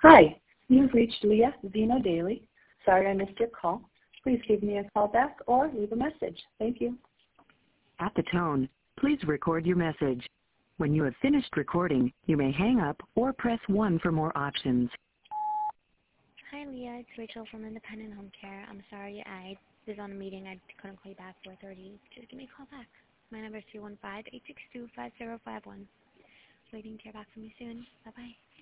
Hi, you've reached Leah Zeno Daly. Sorry I missed your call. Please give me a call back or leave a message. Thank you. At the tone, please record your message. When you have finished recording, you may hang up or press 1 for more options. Hi, Leah. It's Rachel from Independent Home Care. I'm sorry I was on a meeting. I couldn't call you back 4:30. Just give me a call back. My number is 215-862-5051. Waiting to hear back from you soon. Bye-bye.